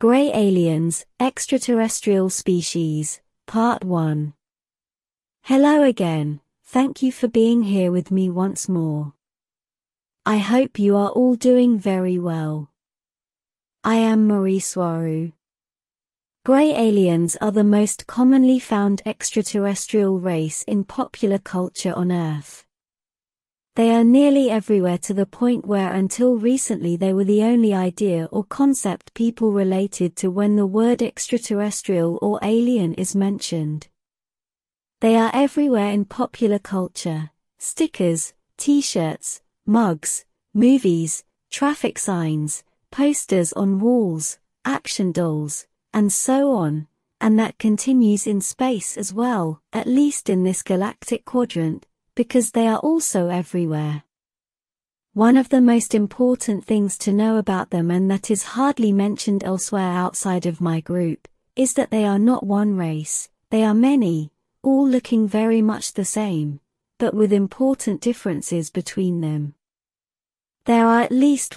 Grey Aliens, Extraterrestrial Species, Part 1. Hello again, thank you for being here with me once more. I hope you are all doing very well. I am Marie Soirou. Grey aliens are the most commonly found extraterrestrial race in popular culture on Earth. They are nearly everywhere to the point where until recently they were the only idea or concept people related to when the word extraterrestrial or alien is mentioned. They are everywhere in popular culture: stickers, t-shirts, mugs, movies, traffic signs, posters on walls, action dolls, and so on, and that continues in space as well, at least in this galactic quadrant, because they are also everywhere. One of the most important things to know about them, and that is hardly mentioned elsewhere outside of my group, is that they are not one race, they are many, all looking very much the same, but with important differences between them. There are at least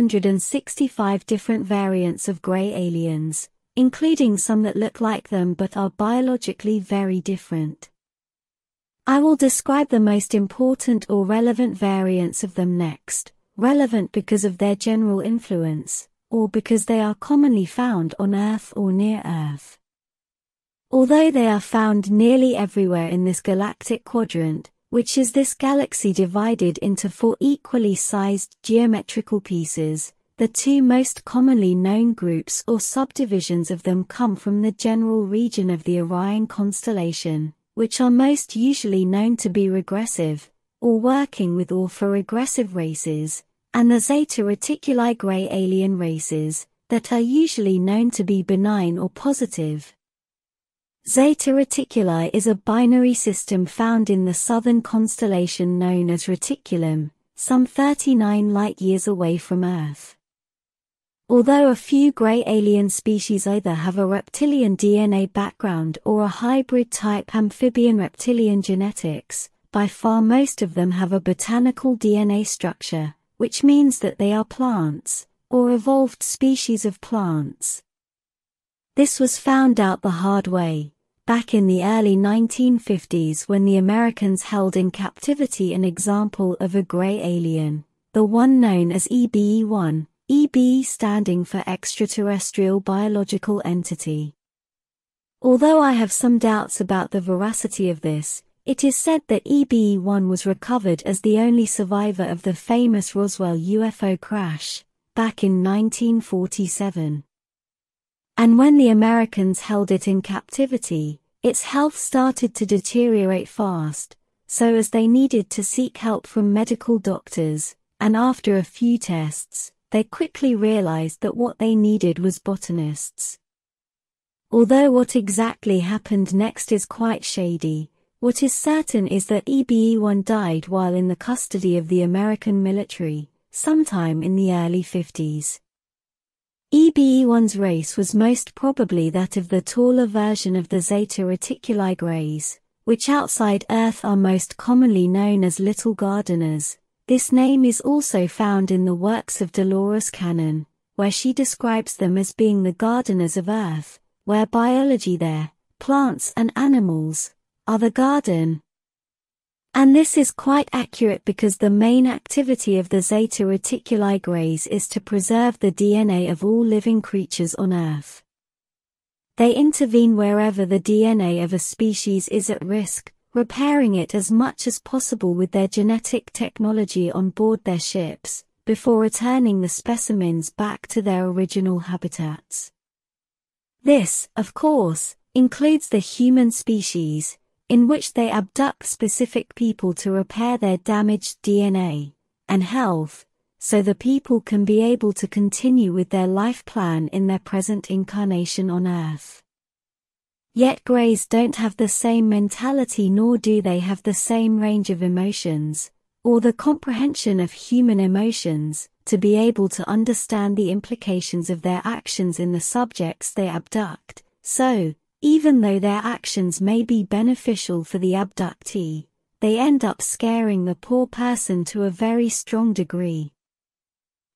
165 different variants of grey aliens, including some that look like them but are biologically very different. I will describe the most important or relevant variants of them next, relevant because of their general influence, or because they are commonly found on Earth or near Earth. Although they are found nearly everywhere in this galactic quadrant, which is this galaxy divided into 4 equally sized geometrical pieces, the 2 most commonly known groups or subdivisions of them come from the general region of the Orion constellation, which are most usually known to be regressive, or working with or for regressive races, and the Zeta Reticuli grey alien races, that are usually known to be benign or positive. Zeta Reticuli is a binary system found in the southern constellation known as Reticulum, some 39 light-years away from Earth. Although a few grey alien species either have a reptilian DNA background or a hybrid-type amphibian-reptilian genetics, by far most of them have a botanical DNA structure, which means that they are plants, or evolved species of plants. This was found out the hard way, back in the early 1950s when the Americans held in captivity an example of a grey alien, the one known as EBE-1. EBE standing for Extraterrestrial Biological Entity. Although I have some doubts about the veracity of this, it is said that EBE-1 was recovered as the only survivor of the famous Roswell UFO crash, back in 1947. And when the Americans held it in captivity, its health started to deteriorate fast, so as they needed to seek help from medical doctors, and after a few tests, they quickly realized that what they needed was botanists. Although what exactly happened next is quite shady, what is certain is that EBE-1 died while in the custody of the American military, sometime in the early 50s. EBE-1's race was most probably that of the taller version of the Zeta Reticuli greys, which outside Earth are most commonly known as little gardeners. This name is also found in the works of Dolores Cannon, where she describes them as being the gardeners of Earth, where biology there, plants and animals, are the garden. And this is quite accurate because the main activity of the Zeta Reticuli greys is to preserve the DNA of all living creatures on Earth. They intervene wherever the DNA of a species is at risk, repairing it as much as possible with their genetic technology on board their ships, before returning the specimens back to their original habitats. This, of course, includes the human species, in which they abduct specific people to repair their damaged DNA and health, so the people can be able to continue with their life plan in their present incarnation on Earth. Yet greys don't have the same mentality, nor do they have the same range of emotions, or the comprehension of human emotions, to be able to understand the implications of their actions in the subjects they abduct. So, even though their actions may be beneficial for the abductee, they end up scaring the poor person to a very strong degree.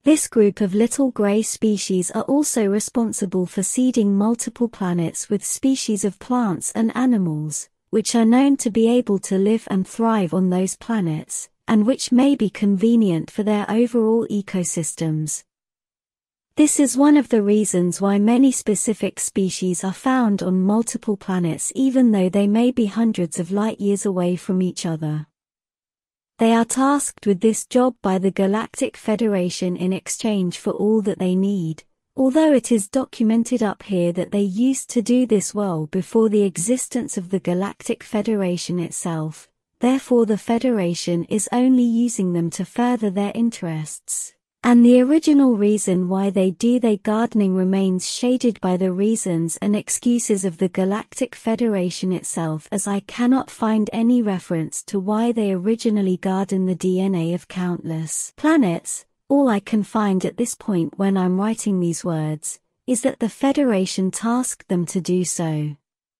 This group of little grey species are also responsible for seeding multiple planets with species of plants and animals, which are known to be able to live and thrive on those planets, and which may be convenient for their overall ecosystems. This is one of the reasons why many specific species are found on multiple planets even though they may be hundreds of light years away from each other. They are tasked with this job by the Galactic Federation in exchange for all that they need, although it is documented up here that they used to do this well before the existence of the Galactic Federation itself, therefore the Federation is only using them to further their interests. And the original reason why they do their gardening remains shaded by the reasons and excuses of the Galactic Federation itself, as I cannot find any reference to why they originally garden the DNA of countless planets. All I can find at this point when I'm writing these words is that the Federation tasked them to do so.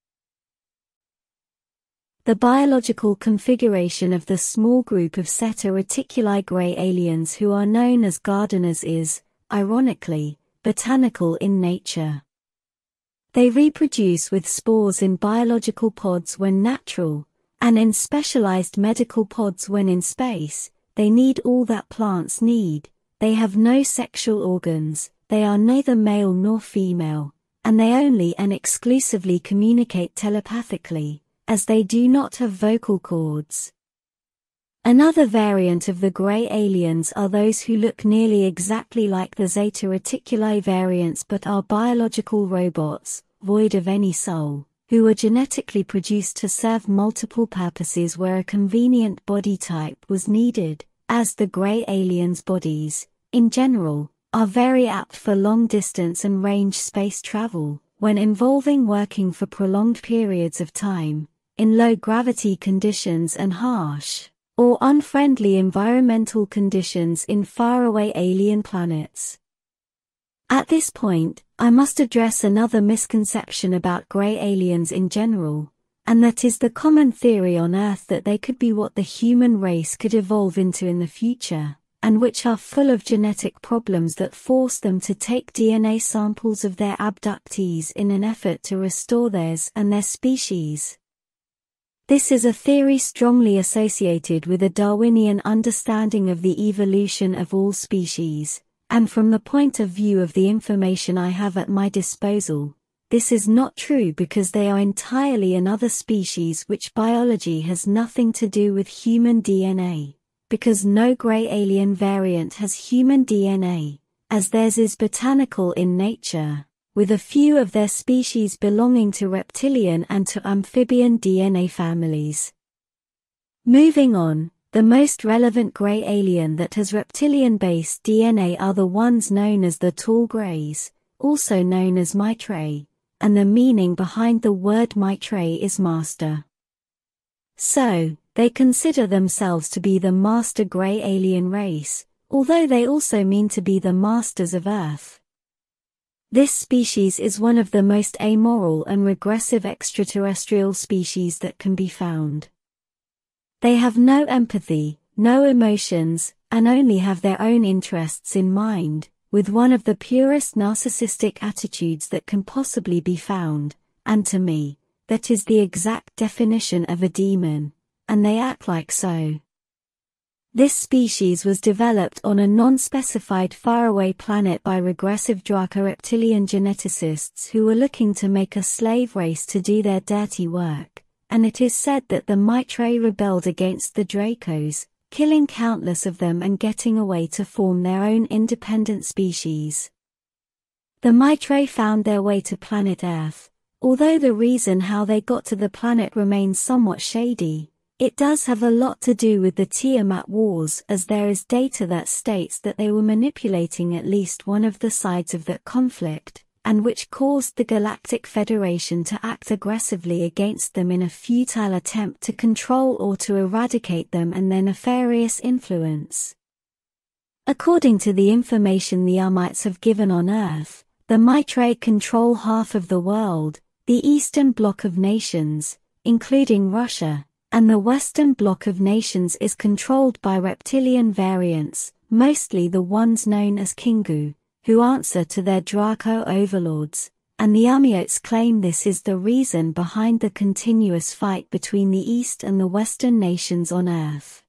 The biological configuration of the small group of Zeta Reticuli grey aliens who are known as gardeners is, ironically, botanical in nature. They reproduce with spores in biological pods when natural, and in specialized medical pods when in space. They need all that plants need. They have no sexual organs, they are neither male nor female, and they only and exclusively communicate telepathically, as they do not have vocal cords. Another variant of the grey aliens are those who look nearly exactly like the Zeta Reticuli variants but are biological robots, void of any soul, who are genetically produced to serve multiple purposes where a convenient body type was needed, as the grey aliens' bodies, in general, are very apt for long-distance and range space travel, when involving working for prolonged periods of time, in low-gravity conditions and harsh, or unfriendly environmental conditions in faraway alien planets. At this point, I must address another misconception about grey aliens in general, and that is the common theory on Earth that they could be what the human race could evolve into in the future, and which are full of genetic problems that force them to take DNA samples of their abductees in an effort to restore theirs and their species. This is a theory strongly associated with a Darwinian understanding of the evolution of all species, and from the point of view of the information I have at my disposal, this is not true because they are entirely another species which biology has nothing to do with human DNA, because no grey alien variant has human DNA, as theirs is botanical in nature, with a few of their species belonging to reptilian and to amphibian DNA families. Moving on, the most relevant grey alien that has reptilian-based DNA are the ones known as the tall greys, also known as Maitrey, and the meaning behind the word Maitrey is master. So, they consider themselves to be the master grey alien race, although they also mean to be the masters of Earth. This species is one of the most amoral and regressive extraterrestrial species that can be found. They have no empathy, no emotions, and only have their own interests in mind, with one of the purest narcissistic attitudes that can possibly be found, and to me, that is the exact definition of a demon, and they act like so. This species was developed on a non-specified faraway planet by regressive Draco reptilian geneticists who were looking to make a slave race to do their dirty work, and it is said that the Maitrey rebelled against the Dracos, killing countless of them and getting away to form their own independent species. The Maitrey found their way to planet Earth, although the reason how they got to the planet remains somewhat shady. It does have a lot to do with the Tiamat Wars, as there is data that states that they were manipulating at least one of the sides of that conflict, and which caused the Galactic Federation to act aggressively against them in a futile attempt to control or to eradicate them and their nefarious influence. According to the information the Armites have given on Earth, the Maitrey control half of the world, the Eastern Bloc of Nations, including Russia, and the Western Bloc of Nations is controlled by reptilian variants, mostly the ones known as Kingu, who answer to their Draco overlords, and the Amiotes claim this is the reason behind the continuous fight between the East and the Western nations on Earth.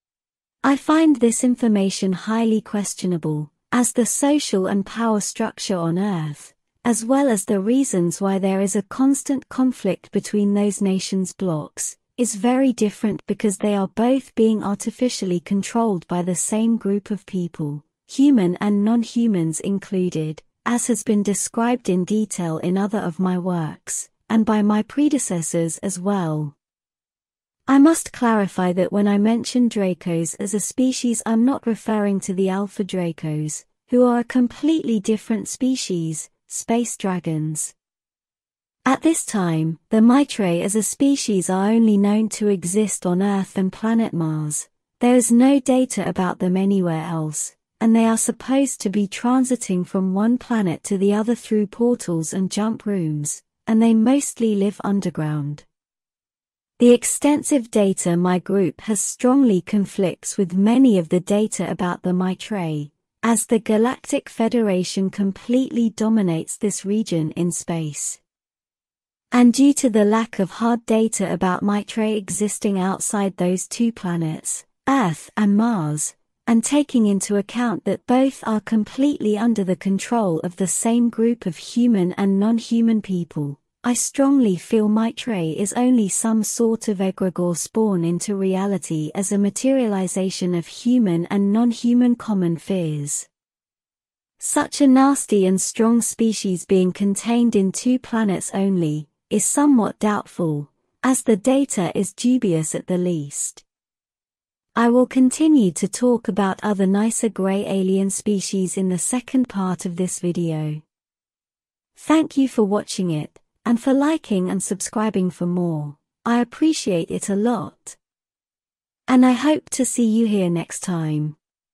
I find this information highly questionable, as the social and power structure on Earth, as well as the reasons why there is a constant conflict between those nations' blocks, is very different because they are both being artificially controlled by the same group of people, human and non-humans included, as has been described in detail in other of my works, and by my predecessors as well. I must clarify that when I mention Dracos as a species, I'm not referring to the Alpha Dracos, who are a completely different species, space dragons. At this time, the Mitrae as a species are only known to exist on Earth and planet Mars. There is no data about them anywhere else, and they are supposed to be transiting from one planet to the other through portals and jump rooms, and they mostly live underground. The extensive data my group has strongly conflicts with many of the data about the Mitrae, as the Galactic Federation completely dominates this region in space. And due to the lack of hard data about Mitrae existing outside those two planets, Earth and Mars, and taking into account that both are completely under the control of the same group of human and non-human people, I strongly feel Mitrae is only some sort of egregore spawn into reality as a materialization of human and non-human common fears. Such a nasty and strong species being contained in two planets only, is somewhat doubtful, as the data is dubious at the least. I will continue to talk about other nicer grey alien species in the second part of this video. Thank you for watching it, and for liking and subscribing for more. I appreciate it a lot. And I hope to see you here next time.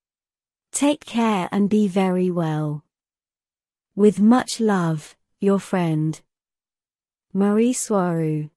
Take care and be very well. With much love, your friend, Marie Soirou.